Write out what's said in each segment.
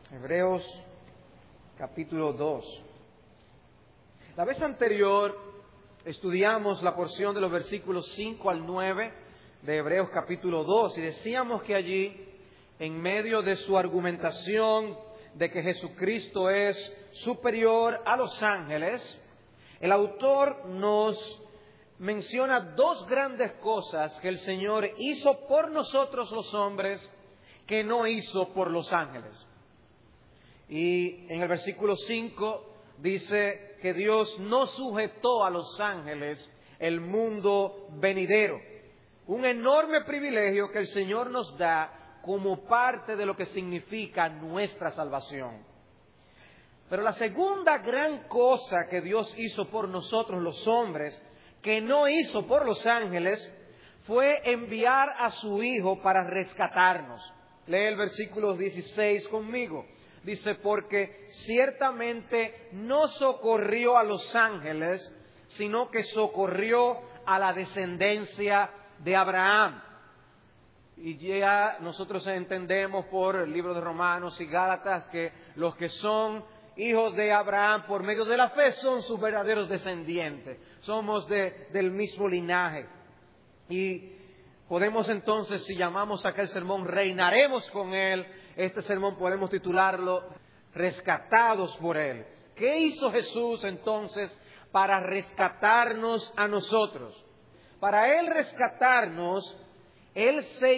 Hebreos capítulo 2. La vez anterior estudiamos la porción de los versículos 5 al 9 de Hebreos capítulo 2 y decíamos que allí, en medio de su argumentación de que Jesucristo es superior a los ángeles, el autor nos menciona dos grandes cosas que el Señor hizo por nosotros los hombres que no hizo por los ángeles. Y en el versículo 5 dice que Dios no sujetó a los ángeles el mundo venidero. Un enorme privilegio que el Señor nos da como parte de lo que significa nuestra salvación. Pero la segunda gran cosa que Dios hizo por nosotros los hombres, que no hizo por los ángeles, fue enviar a su Hijo para rescatarnos. Lee el versículo 16 conmigo. Dice, porque ciertamente no socorrió a los ángeles, sino que socorrió a la descendencia de Abraham. Y ya nosotros entendemos por el libro de Romanos y Gálatas que los que son hijos de Abraham por medio de la fe son sus verdaderos descendientes. Somos del mismo linaje. Y podemos entonces, si llamamos a aquel sermón, reinaremos con él. Este sermón podemos titularlo Rescatados por él. ¿Qué hizo Jesús entonces para rescatarnos a nosotros? Para él rescatarnos, él se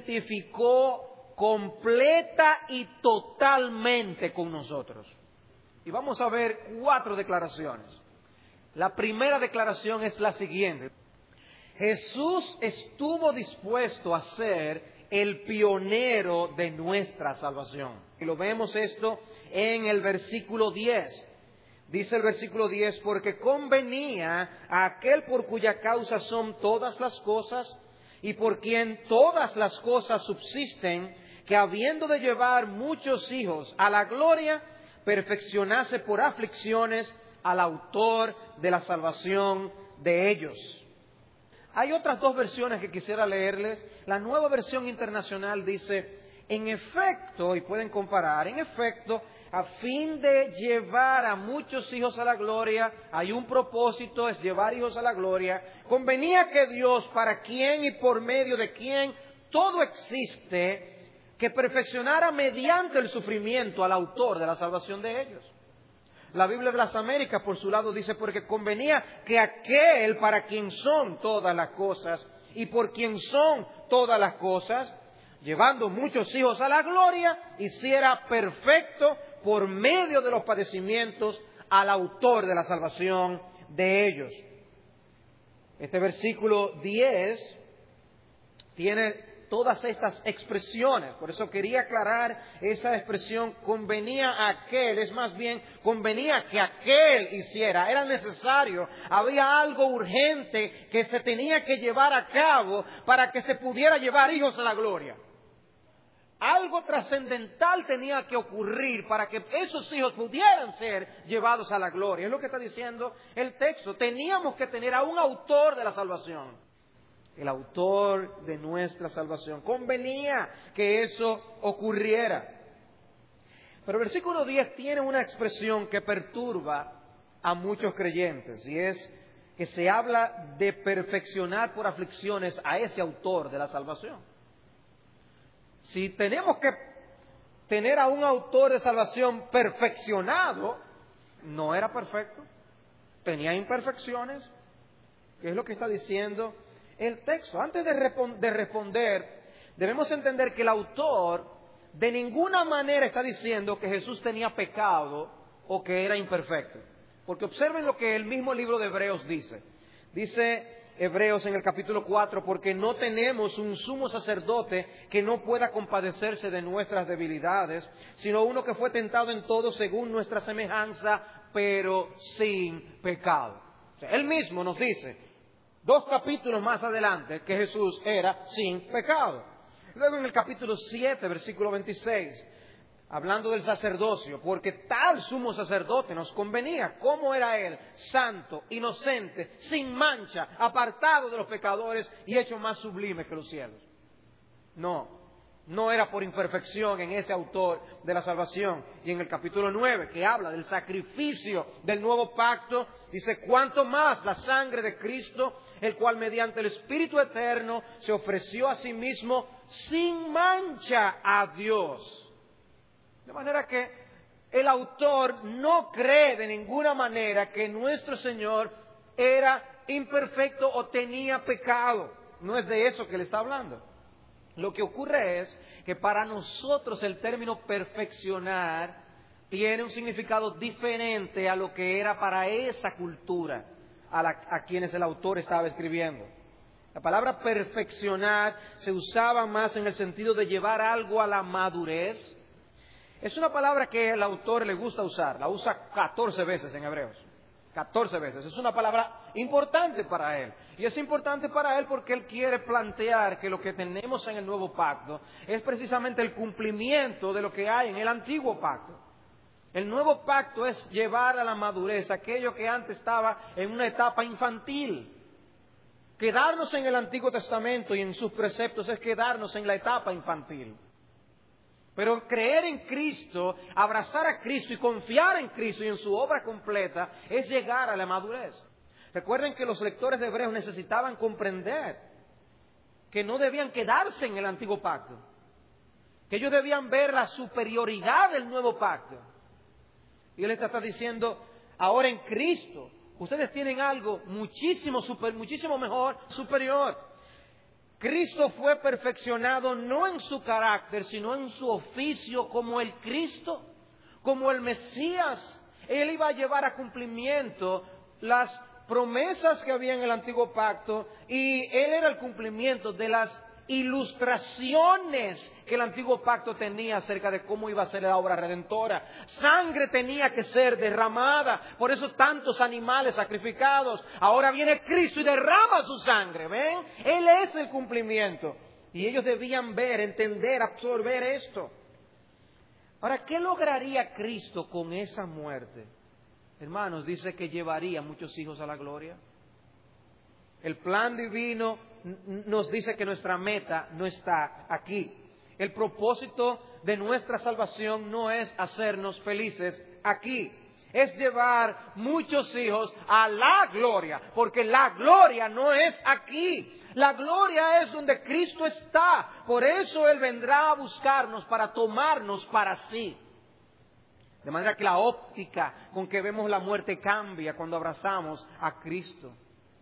identificó completa y totalmente con nosotros. Y vamos a ver 4 declaraciones. La primera declaración es la siguiente. Jesús estuvo dispuesto a ser el pionero de nuestra salvación. Y lo vemos esto en el versículo 10. Dice el versículo 10, porque convenía a aquel por cuya causa son todas las cosas y por quien todas las cosas subsisten, que habiendo de llevar muchos hijos a la gloria, perfeccionase por aflicciones al autor de la salvación de ellos. Hay otras 2 versiones que quisiera leerles. La Nueva Versión Internacional dice, en efecto, y pueden comparar, en efecto, a fin de llevar a muchos hijos a la gloria, hay un propósito, es llevar hijos a la gloria, convenía que Dios, para quien y por medio de quien todo existe, que perfeccionara mediante el sufrimiento al autor de la salvación de ellos. La Biblia de las Américas, por su lado, dice, porque convenía que aquel para quien son todas las cosas y por quien son todas las cosas, llevando muchos hijos a la gloria, hiciera perfecto por medio de los padecimientos al autor de la salvación de ellos. Este versículo 10 tiene todas estas expresiones, por eso quería aclarar esa expresión, convenía a aquel, es más bien, convenía que aquel hiciera, era necesario, había algo urgente que se tenía que llevar a cabo para que se pudiera llevar hijos a la gloria. Algo trascendental tenía que ocurrir para que esos hijos pudieran ser llevados a la gloria. Es lo que está diciendo el texto, teníamos que tener a un autor de la salvación. El autor de nuestra salvación. Convenía que eso ocurriera. Pero el versículo 10 tiene una expresión que perturba a muchos creyentes y es que se habla de perfeccionar por aflicciones a ese autor de la salvación. Si tenemos que tener a un autor de salvación perfeccionado, no era perfecto, tenía imperfecciones. ¿Qué es lo que está diciendo el texto? Antes de responder, debemos entender que el autor de ninguna manera está diciendo que Jesús tenía pecado o que era imperfecto. Porque observen lo que el mismo libro de Hebreos dice. Dice Hebreos en el capítulo 4, porque no tenemos un sumo sacerdote que no pueda compadecerse de nuestras debilidades, sino uno que fue tentado en todo según nuestra semejanza, pero sin pecado. O sea, él mismo nos dice 2 capítulos más adelante que Jesús era sin pecado. Luego en el capítulo 7, versículo 26, hablando del sacerdocio, porque tal sumo sacerdote nos convenía. ¿Cómo era él? Santo, inocente, sin mancha, apartado de los pecadores y hecho más sublime que los cielos. No, No era por imperfección en ese autor de la salvación. Y en el capítulo 9, que habla del sacrificio del nuevo pacto, dice: cuánto más la sangre de Cristo, el cual mediante el Espíritu eterno se ofreció a sí mismo sin mancha a Dios. De manera que el autor no cree de ninguna manera que nuestro Señor era imperfecto o tenía pecado. No es de eso que le está hablando. Lo que ocurre es que para nosotros el término perfeccionar tiene un significado diferente a lo que era para esa cultura a quienes el autor estaba escribiendo. La palabra perfeccionar se usaba más en el sentido de llevar algo a la madurez. Es una palabra que el autor le gusta usar, la usa 14 veces en Hebreos. 14 veces. Es una palabra importante para él. Y es importante para él porque él quiere plantear que lo que tenemos en el nuevo pacto es precisamente el cumplimiento de lo que hay en el antiguo pacto. El nuevo pacto es llevar a la madurez aquello que antes estaba en una etapa infantil. Quedarnos en el Antiguo Testamento y en sus preceptos es quedarnos en la etapa infantil. Pero creer en Cristo, abrazar a Cristo y confiar en Cristo y en su obra completa es llegar a la madurez. Recuerden que los lectores de Hebreos necesitaban comprender que no debían quedarse en el antiguo pacto, que ellos debían ver la superioridad del nuevo pacto. Y él está diciendo: ahora en Cristo ustedes tienen algo muchísimo mejor, superior. Cristo fue perfeccionado no en su carácter, sino en su oficio como el Cristo, como el Mesías. Él iba a llevar a cumplimiento las promesas que había en el antiguo pacto y él era el cumplimiento de las ilustraciones que el antiguo pacto tenía acerca de cómo iba a ser la obra redentora. Sangre tenía que ser derramada, por eso tantos animales sacrificados. Ahora viene Cristo y derrama su sangre, ¿ven? Él es el cumplimiento. Y ellos debían ver, entender, absorber esto. Ahora, ¿qué lograría Cristo con esa muerte? Hermanos, dice que llevaría muchos hijos a la gloria. El plan divino nos dice que nuestra meta no está aquí. El propósito de nuestra salvación no es hacernos felices aquí. Es llevar muchos hijos a la gloria, porque la gloria no es aquí. La gloria es donde Cristo está. Por eso Él vendrá a buscarnos para tomarnos para sí. De manera que la óptica con que vemos la muerte cambia cuando abrazamos a Cristo.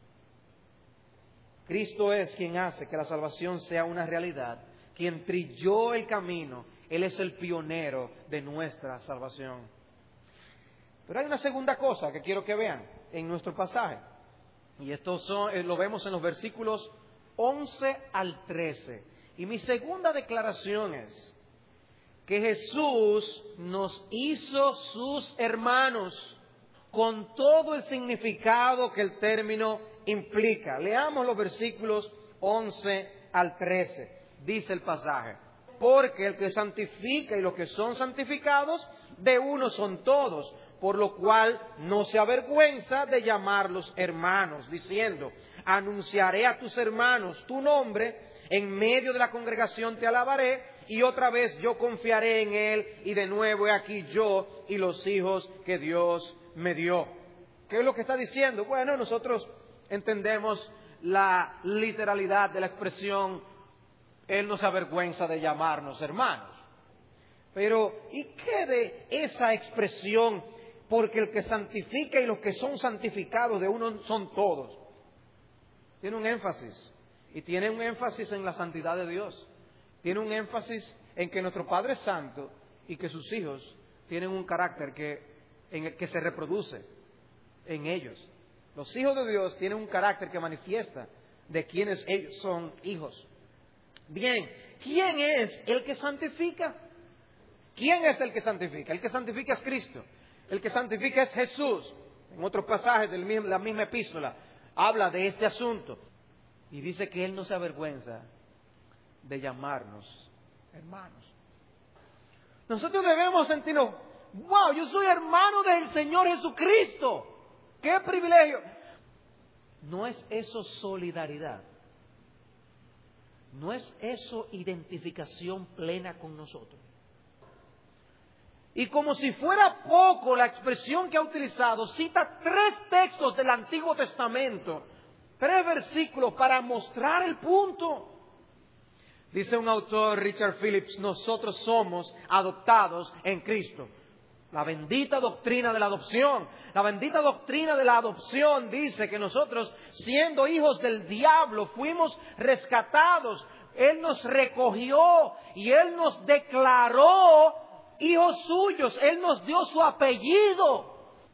Cristo es quien hace que la salvación sea una realidad, quien trilló el camino. Él es el pionero de nuestra salvación. Pero hay una segunda cosa que quiero que vean en nuestro pasaje. Y esto lo vemos en los versículos 11 al 13. Y mi segunda declaración es que Jesús nos hizo sus hermanos con todo el significado que el término implica. Leamos los versículos 11 al 13. Dice el pasaje: porque el que santifica y los que son santificados, de uno son todos, por lo cual no se avergüenza de llamarlos hermanos, diciendo: anunciaré a tus hermanos tu nombre, en medio de la congregación te alabaré, y otra vez yo confiaré en él, y de nuevo he aquí yo y los hijos que Dios me dio. ¿Qué es lo que está diciendo? Bueno, nosotros entendemos la literalidad de la expresión: Él no se avergüenza de llamarnos hermanos. Pero, ¿y qué de esa expresión? Porque el que santifica y los que son santificados de uno son todos. Tiene un énfasis. Y tiene un énfasis en la santidad de Dios. Tiene un énfasis en que nuestro Padre es santo y que sus hijos tienen un carácter que se reproduce en ellos. Los hijos de Dios tienen un carácter que manifiesta de quienes ellos son hijos. Bien, ¿quién es el que santifica? ¿Quién es el que santifica? El que santifica es Cristo. El que santifica es Jesús. En otros pasajes de la misma epístola habla de este asunto. Y dice que Él no se avergüenza de llamarnos hermanos. Nosotros debemos sentirnos: wow, yo soy hermano del Señor Jesucristo. ¡Qué privilegio! ¿No es eso solidaridad? ¿No es eso identificación plena con nosotros? Y como si fuera poco la expresión que ha utilizado, cita 3 textos del Antiguo Testamento, 3 versículos para mostrar el punto. Dice un autor, Richard Phillips, nosotros somos adoptados en Cristo. La bendita doctrina de la adopción. La bendita doctrina de la adopción dice que nosotros, siendo hijos del diablo, fuimos rescatados. Él nos recogió y Él nos declaró hijos suyos. Él nos dio su apellido.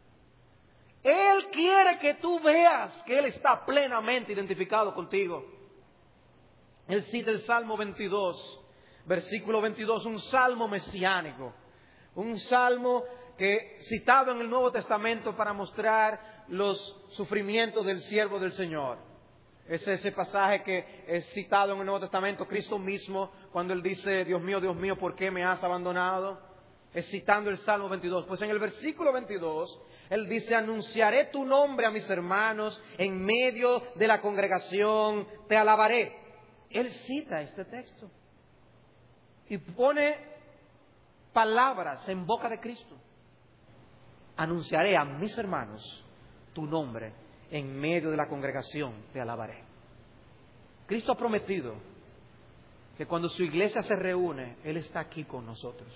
Él quiere que tú veas que Él está plenamente identificado contigo. Él cita el Salmo 22, versículo 22, un salmo mesiánico. Un salmo que citado en el Nuevo Testamento para mostrar los sufrimientos del siervo del Señor. Es ese pasaje que es citado en el Nuevo Testamento, Cristo mismo, cuando Él dice, Dios mío, ¿por qué me has abandonado? Es citando el Salmo 22. Pues en el versículo 22, Él dice, anunciaré tu nombre a mis hermanos, en medio de la congregación te alabaré. Él cita este texto y pone palabras en boca de Cristo. Anunciaré a mis hermanos tu nombre, en medio de la congregación te alabaré. Cristo ha prometido que cuando su iglesia se reúne, Él está aquí con nosotros.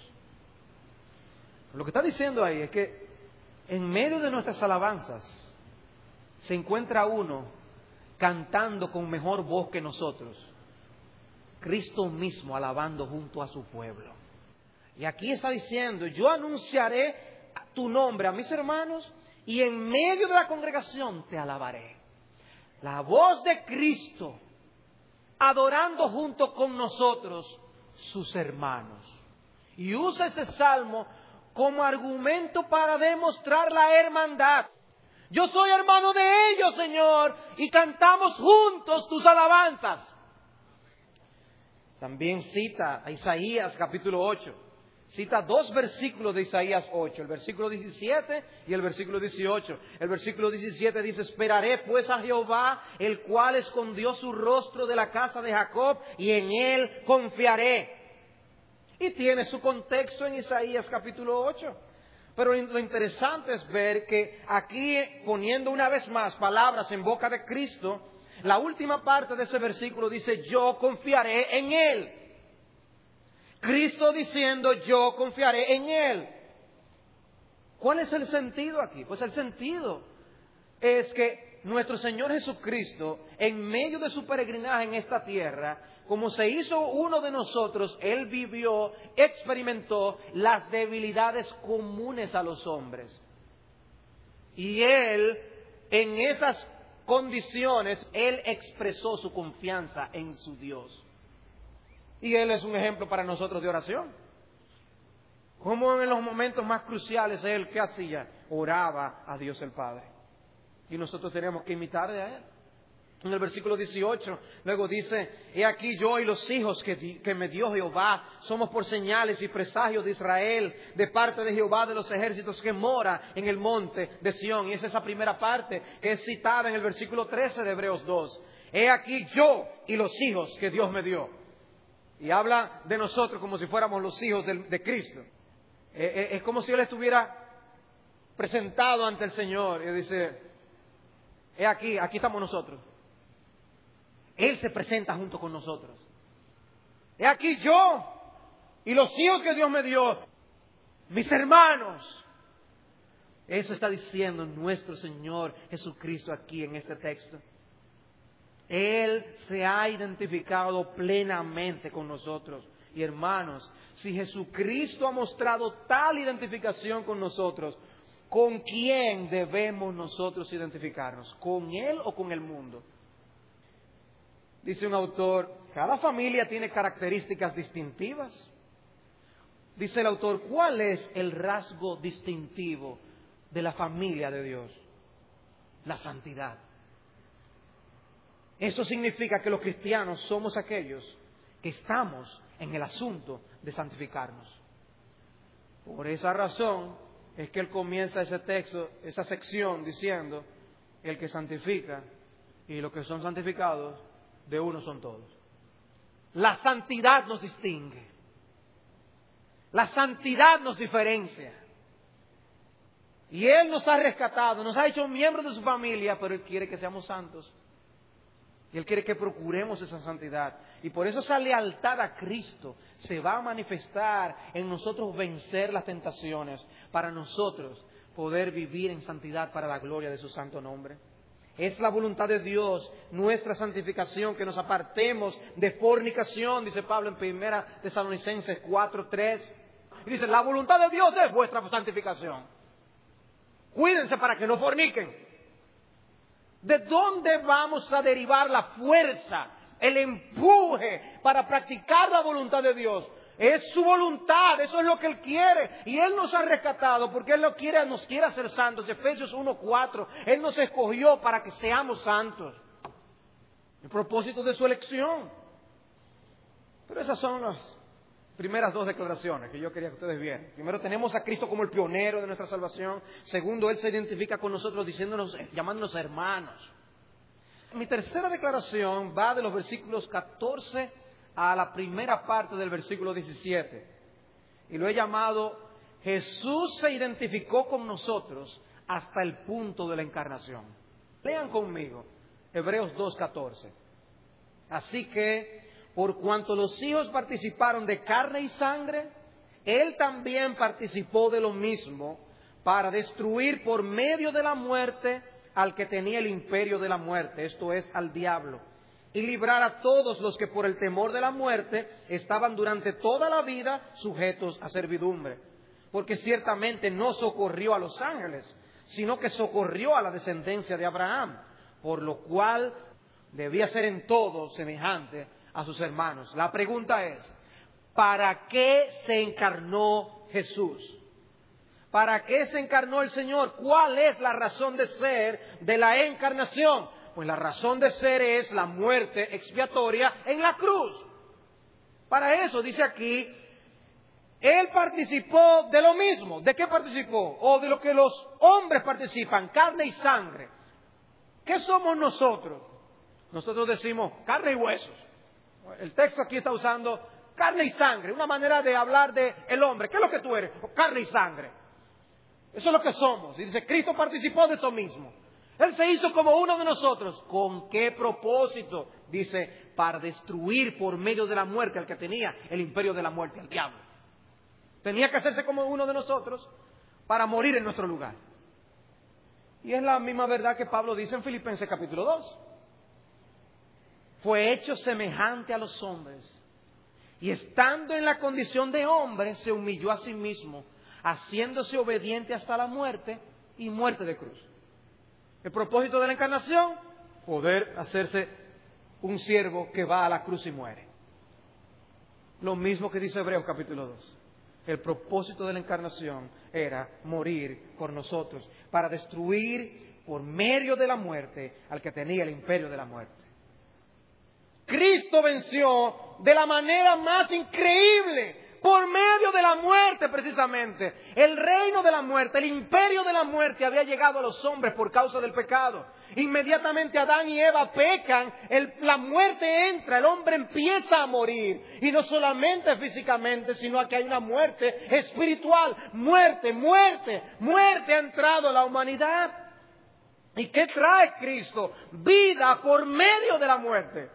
Lo que está diciendo ahí es que en medio de nuestras alabanzas se encuentra uno cantando con mejor voz que nosotros. Cristo mismo alabando junto a su pueblo. Y aquí está diciendo, yo anunciaré tu nombre a mis hermanos y en medio de la congregación te alabaré. La voz de Cristo adorando junto con nosotros sus hermanos. Y usa ese salmo como argumento para demostrar la hermandad. Yo soy hermano de ellos, Señor, y cantamos juntos tus alabanzas. También cita a Isaías capítulo 8. Cita 2 versículos de Isaías 8, el versículo 17 y el versículo 18. El versículo 17 dice, esperaré pues a Jehová, el cual escondió su rostro de la casa de Jacob, y en Él confiaré. Y tiene su contexto en Isaías capítulo 8. Pero lo interesante es ver que aquí, poniendo una vez más palabras en boca de Cristo, la última parte de ese versículo dice, yo confiaré en Él. Cristo diciendo, yo confiaré en Él. ¿Cuál es el sentido aquí? Pues el sentido es que nuestro Señor Jesucristo, en medio de su peregrinaje en esta tierra, como se hizo uno de nosotros, Él vivió, experimentó las debilidades comunes a los hombres. Y Él, en esas condiciones, Él expresó su confianza en su Dios. Y Él es un ejemplo para nosotros de oración. Como en los momentos más cruciales Él, ¿qué hacía? Oraba a Dios el Padre. Y nosotros tenemos que imitarle a Él. En el versículo 18, luego dice, he aquí yo y los hijos que me dio Jehová, somos por señales y presagios de Israel, de parte de Jehová de los ejércitos que mora en el monte de Sión. Y es esa primera parte que es citada en el versículo 13 de Hebreos 2. He aquí yo y los hijos que Dios me dio. Y habla de nosotros como si fuéramos los hijos de Cristo. Es como si Él estuviera presentado ante el Señor y dice, he aquí estamos nosotros. Él se presenta junto con nosotros. He aquí yo y los hijos que Dios me dio, mis hermanos. Eso está diciendo nuestro Señor Jesucristo aquí en este texto. Él se ha identificado plenamente con nosotros. Y hermanos, si Jesucristo ha mostrado tal identificación con nosotros, ¿con quién debemos nosotros identificarnos? ¿Con Él o con el mundo? Dice un autor, cada familia tiene características distintivas. Dice el autor, ¿cuál es el rasgo distintivo de la familia de Dios? La santidad. Eso significa que los cristianos somos aquellos que estamos en el asunto de santificarnos. Por esa razón es que él comienza ese texto, esa sección diciendo, el que santifica y los que son santificados, de uno son todos. La santidad nos distingue. La santidad nos diferencia. Y Él nos ha rescatado, nos ha hecho miembros de su familia, pero Él quiere que seamos santos. Y Él quiere que procuremos esa santidad. Y por eso esa lealtad a Cristo se va a manifestar en nosotros vencer las tentaciones, para nosotros poder vivir en santidad para la gloria de su santo nombre. Es la voluntad de Dios, nuestra santificación, que nos apartemos de fornicación, dice Pablo en 1 Tesalonicenses 4:3. Y dice, la voluntad de Dios es vuestra santificación. Cuídense para que no forniquen. ¿De dónde vamos a derivar la fuerza, el empuje para practicar la voluntad de Dios? Es su voluntad, eso es lo que Él quiere. Y Él nos ha rescatado porque Él nos quiere hacer santos. Efesios 1:4, Él nos escogió para que seamos santos. El propósito de su elección. Pero esas son las primeras dos declaraciones que yo quería que ustedes vieran. Primero, tenemos a Cristo como el pionero de nuestra salvación. Segundo, Él se identifica con nosotros llamándonos hermanos. Mi tercera declaración va de los versículos 14 a la primera parte del versículo 17. Y lo he llamado, Jesús se identificó con nosotros hasta el punto de la encarnación. Lean conmigo, Hebreos 2:14. Así que, por cuanto los hijos participaron de carne y sangre, Él también participó de lo mismo, para destruir por medio de la muerte al que tenía el imperio de la muerte, esto es, al diablo, y librar a todos los que por el temor de la muerte estaban durante toda la vida sujetos a servidumbre. Porque ciertamente no socorrió a los ángeles, sino que socorrió a la descendencia de Abraham, por lo cual debía ser en todo semejante a sus hermanos. La pregunta es, ¿para qué se encarnó Jesús? ¿Para qué se encarnó el Señor? ¿Cuál es la razón de ser de la encarnación? Pues la razón de ser es la muerte expiatoria en la cruz. Para eso, dice aquí, Él participó de lo mismo. ¿De qué participó? O de lo que los hombres participan, carne y sangre. ¿Qué somos nosotros? Nosotros decimos carne y huesos. El texto aquí está usando carne y sangre, una manera de hablar de el hombre. ¿Qué es lo que tú eres? Carne y sangre. Eso es lo que somos. Y dice, Cristo participó de eso mismo. Él se hizo como uno de nosotros. ¿Con qué propósito? Dice, para destruir por medio de la muerte al que tenía el imperio de la muerte, al diablo. Tenía que hacerse como uno de nosotros para morir en nuestro lugar. Y es la misma verdad que Pablo dice en Filipenses capítulo 2. Fue hecho semejante a los hombres, y estando en la condición de hombre, se humilló a sí mismo, haciéndose obediente hasta la muerte y muerte de cruz. El propósito de la encarnación, poder hacerse un siervo que va a la cruz y muere. Lo mismo que dice Hebreos capítulo 2. El propósito de la encarnación era morir por nosotros, para destruir por medio de la muerte al que tenía el imperio de la muerte. Cristo venció de la manera más increíble, por medio de la muerte precisamente. El reino de la muerte, el imperio de la muerte había llegado a los hombres por causa del pecado. Inmediatamente Adán y Eva pecan, la muerte entra, el hombre empieza a morir. Y no solamente físicamente, sino que hay una muerte espiritual. Muerte ha entrado a la humanidad. ¿Y qué trae Cristo? Vida por medio de la muerte.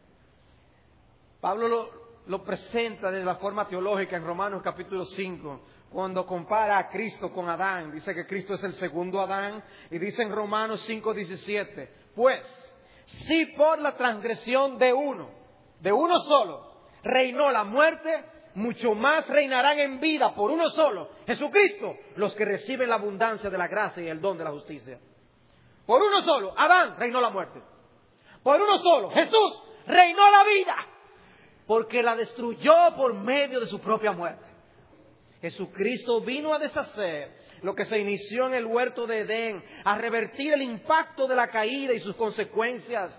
Pablo lo presenta de la forma teológica en Romanos capítulo 5, cuando compara a Cristo con Adán. Dice que Cristo es el segundo Adán, y dice en Romanos 5:17, pues, si por la transgresión de uno solo, reinó la muerte, mucho más reinarán en vida por uno solo, Jesucristo, los que reciben la abundancia de la gracia y el don de la justicia. Por uno solo, Adán reinó la muerte. Por uno solo, Jesús reinó la vida, porque la destruyó por medio de su propia muerte. Jesucristo vino a deshacer lo que se inició en el huerto de Edén, a revertir el impacto de la caída y sus consecuencias.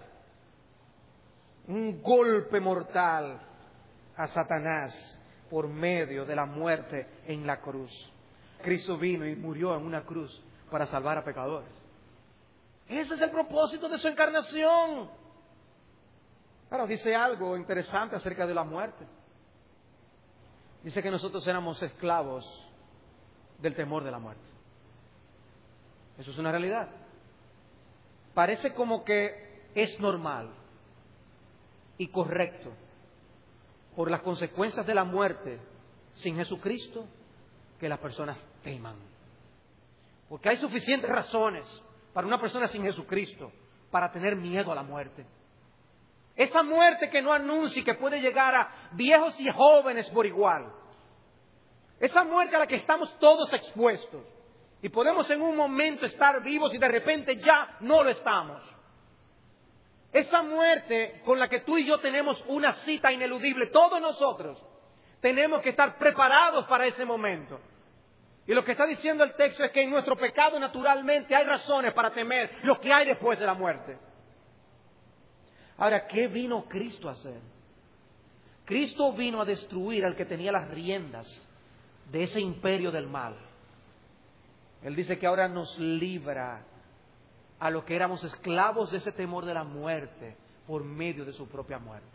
Un golpe mortal a Satanás por medio de la muerte en la cruz. Cristo vino y murió en una cruz para salvar a pecadores. Ese es el propósito de su encarnación. Ahora dice algo interesante acerca de la muerte. Dice que nosotros éramos esclavos del temor de la muerte. Eso es una realidad. Parece como que es normal y correcto por las consecuencias de la muerte sin Jesucristo que las personas teman. Porque hay suficientes razones para una persona sin Jesucristo para tener miedo a la muerte. Esa muerte que no anuncia y que puede llegar a viejos y jóvenes por igual. Esa muerte a la que estamos todos expuestos. Y podemos en un momento estar vivos y de repente ya no lo estamos. Esa muerte con la que tú y yo tenemos una cita ineludible, todos nosotros tenemos que estar preparados para ese momento. Y lo que está diciendo el texto es que en nuestro pecado naturalmente hay razones para temer lo que hay después de la muerte. Ahora, ¿qué vino Cristo a hacer? Cristo vino a destruir al que tenía las riendas de ese imperio del mal. Él dice que ahora nos libra a los que éramos esclavos de ese temor de la muerte por medio de su propia muerte.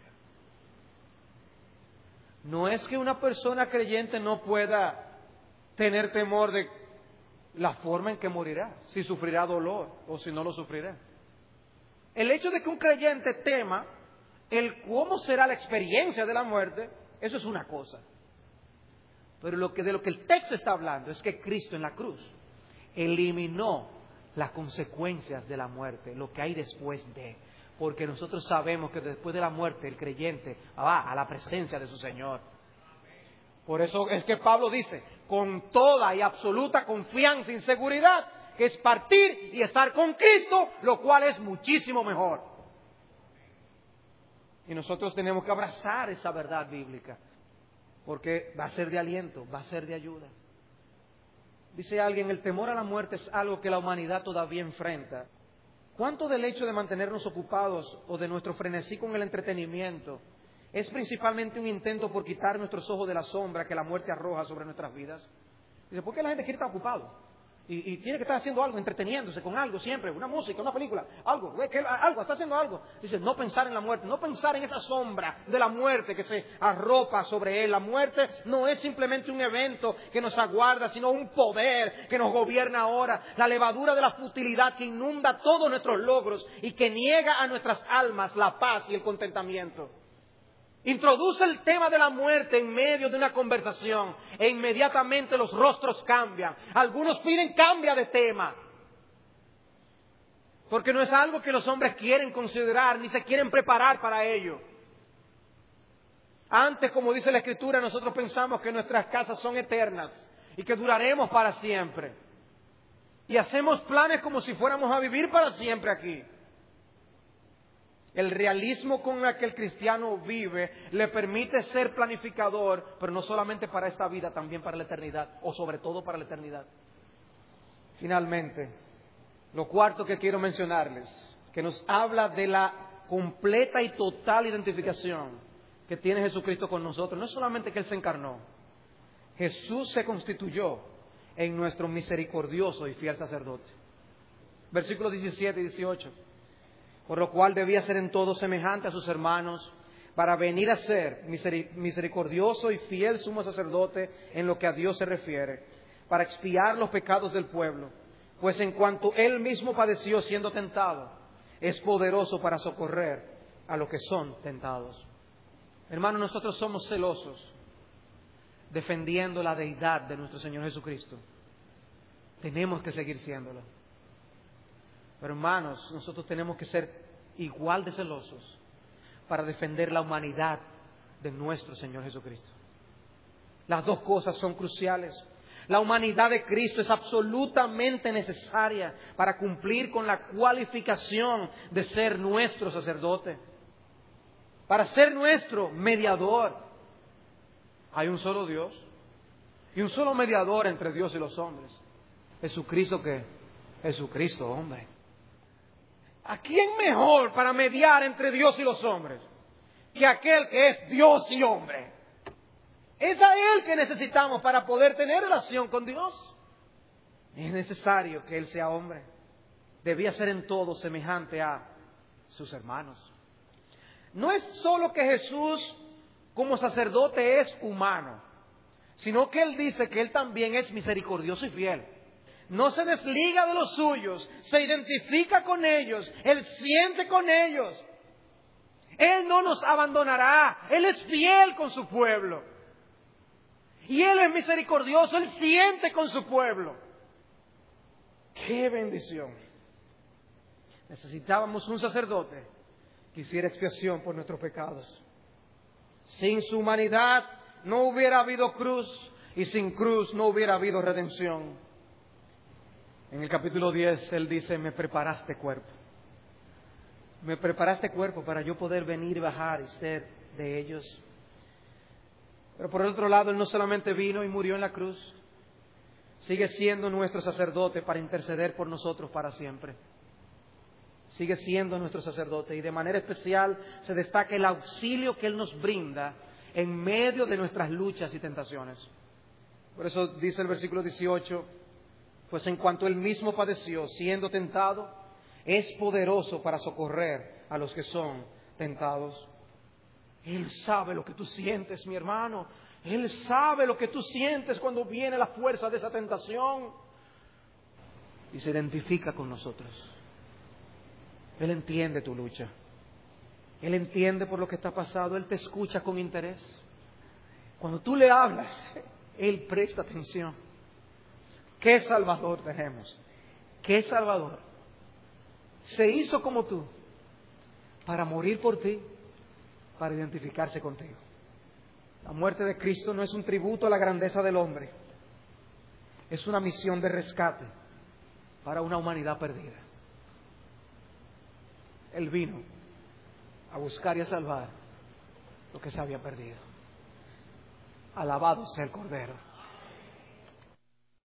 No es que una persona creyente no pueda tener temor de la forma en que morirá, si sufrirá dolor o si no lo sufrirá. El hecho de que un creyente tema el cómo será la experiencia de la muerte, eso es una cosa. Pero de lo que el texto está hablando es que Cristo en la cruz eliminó las consecuencias de la muerte, lo que hay después de. Porque nosotros sabemos que después de la muerte el creyente va a la presencia de su Señor. Por eso es que Pablo dice, con toda y absoluta confianza y seguridad, que es partir y estar con Cristo, lo cual es muchísimo mejor. Y nosotros tenemos que abrazar esa verdad bíblica, porque va a ser de aliento, va a ser de ayuda. Dice alguien, el temor a la muerte es algo que la humanidad todavía enfrenta. ¿Cuánto del hecho de mantenernos ocupados o de nuestro frenesí con el entretenimiento es principalmente un intento por quitar nuestros ojos de la sombra que la muerte arroja sobre nuestras vidas? Dice, ¿por qué la gente quiere estar ocupado? Y tiene que estar haciendo algo, entreteniéndose con algo siempre, una música, una película, algo, está haciendo algo. Dice, no pensar en la muerte, no pensar en esa sombra de la muerte que se arropa sobre él. La muerte no es simplemente un evento que nos aguarda, sino un poder que nos gobierna ahora. La levadura de la futilidad que inunda todos nuestros logros y que niega a nuestras almas la paz y el contentamiento. Introduce el tema de la muerte en medio de una conversación e inmediatamente los rostros cambian. Algunos piden cambia de tema. Porque no es algo que los hombres quieren considerar ni se quieren preparar para ello. Antes, como dice la Escritura, nosotros pensamos que nuestras casas son eternas y que duraremos para siempre. Y hacemos planes como si fuéramos a vivir para siempre aquí. El realismo con el que el cristiano vive le permite ser planificador, pero no solamente para esta vida, también para la eternidad, o sobre todo para la eternidad. Finalmente, lo cuarto que quiero mencionarles, que nos habla de la completa y total identificación que tiene Jesucristo con nosotros. No es solamente que Él se encarnó, Jesús se constituyó en nuestro misericordioso y fiel sacerdote. Versículos 17 y 18. Por lo cual debía ser en todo semejante a sus hermanos, para venir a ser misericordioso y fiel sumo sacerdote en lo que a Dios se refiere, para expiar los pecados del pueblo, pues en cuanto Él mismo padeció siendo tentado, es poderoso para socorrer a los que son tentados. Hermanos, nosotros somos celosos defendiendo la deidad de nuestro Señor Jesucristo. Tenemos que seguir siéndolo. Pero hermanos, nosotros tenemos que ser igual de celosos para defender la humanidad de nuestro Señor Jesucristo. Las dos cosas son cruciales. La humanidad de Cristo es absolutamente necesaria para cumplir con la cualificación de ser nuestro sacerdote, para ser nuestro mediador. Hay un solo Dios y un solo mediador entre Dios y los hombres. Jesucristo, ¿qué? Jesucristo, hombre. ¿A quién mejor para mediar entre Dios y los hombres que aquel que es Dios y hombre? Es a Él que necesitamos para poder tener relación con Dios. Es necesario que Él sea hombre. Debía ser en todo semejante a sus hermanos. No es solo que Jesús como sacerdote es humano, sino que Él dice que Él también es misericordioso y fiel. No se desliga de los suyos, se identifica con ellos, Él siente con ellos. Él no nos abandonará, Él es fiel con su pueblo. Y Él es misericordioso, Él siente con su pueblo. ¡Qué bendición! Necesitábamos un sacerdote que hiciera expiación por nuestros pecados. Sin su humanidad no hubiera habido cruz y sin cruz no hubiera habido redención. En el capítulo 10 Él dice, me preparaste cuerpo. Me preparaste cuerpo para yo poder venir y bajar y ser de ellos. Pero por el otro lado, Él no solamente vino y murió en la cruz, sigue siendo nuestro sacerdote para interceder por nosotros para siempre. Sigue siendo nuestro sacerdote y de manera especial se destaca el auxilio que Él nos brinda en medio de nuestras luchas y tentaciones. Por eso dice el versículo 18, pues en cuanto Él mismo padeció siendo tentado, es poderoso para socorrer a los que son tentados. Él sabe lo que tú sientes, mi hermano. Él sabe lo que tú sientes cuando viene la fuerza de esa tentación. Y se identifica con nosotros. Él entiende tu lucha. Él entiende por lo que está pasando. Él te escucha con interés. Cuando tú le hablas, Él presta atención. ¿Qué Salvador tenemos? ¿Qué Salvador? Se hizo como tú para morir por ti, para identificarse contigo. La muerte de Cristo no es un tributo a la grandeza del hombre. Es una misión de rescate para una humanidad perdida. Él vino a buscar y a salvar lo que se había perdido. Alabado sea el Cordero.